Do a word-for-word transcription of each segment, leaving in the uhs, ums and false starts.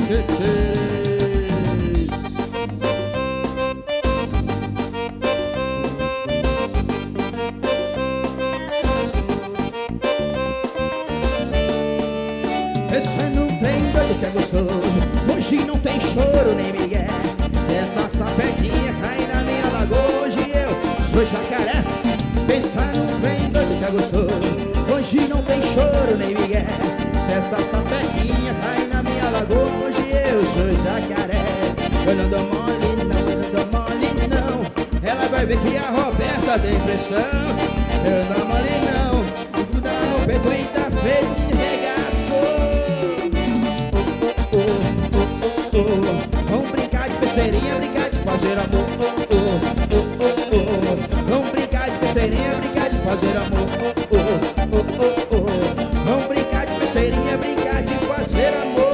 Esse no trem doido que é gostoso, hoje não tem choro nem migué. Se essa sapequinha cai na minha lagoa, hoje eu sou jacaré. Pensa no trem doido que é gostoso, hoje não tem choro nem migué. Se essa sapequinha cai na minha lagoa, hoje eu sou jacaré. Eu não dou mole não, eu não dou mole não. Ela vai ver que a Roberta tem pressão. Eu não dou mole não, tudo no peito e tá feito de regaço. Vamos brincar de besteirinha, brincar de fazer amor. Oh, oh, oh, oh, oh. Vamos brincar de besteirinha, brincar de fazer amor. Oh, oh, oh, oh, oh. Vamos brincar de besteirinha, brincar de fazer amor.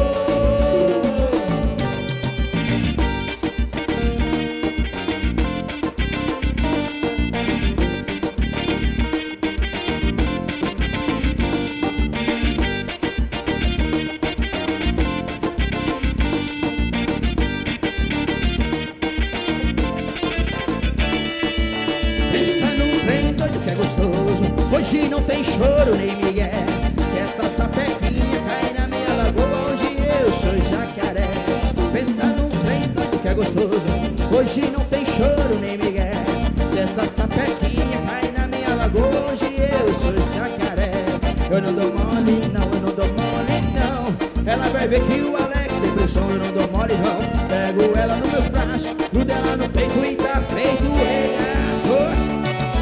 Hoje não tem choro nem migué. Se essa sapequinha cai na minha lagoa, hoje eu sou jacaré. Pensa num trem doido que é gostoso, hoje não tem choro nem migué. Se essa sapequinha cai na minha lagoa, hoje eu sou jacaré. Eu não dou mole não, eu não dou mole não. Ela vai ver que o Alex tem pressão, eu não dou mole não. Pego ela nos meus braços, grudo ela no peito e tá feito o regaço.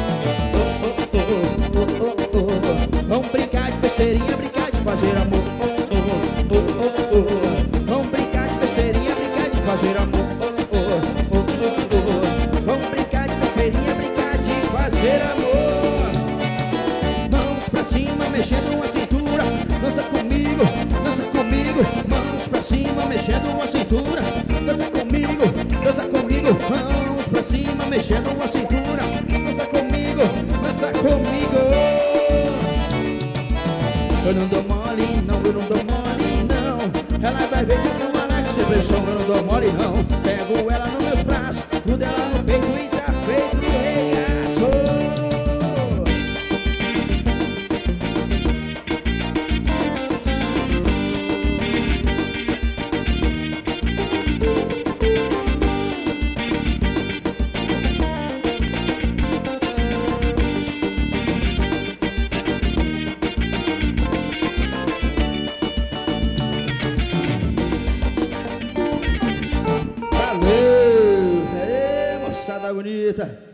Vamos brincar de besteirinha, brincar de fazer amor. Oh, oh, oh, oh, oh. Vamos brincar de besteirinha, brincar de fazer amor. Oh, oh, oh, oh, oh. Vamos brincar de besteirinha, brincar de fazer amor. Mãos pra cima, mexendo a cintura. Dança comigo, dança comigo. Mãos pra cima, mexendo a cintura. Dança comigo, dança comigo. Mãos pra cima, mexendo a cintura. Dança comigo, dança comigo. Eu não dou mole não, eu não dou mole não. Ela vai ver que o Alex tem pressão, eu não dou mole não. Pego ela nos meus braços, grudo ela no peito e tá feito de regaço. Bonita.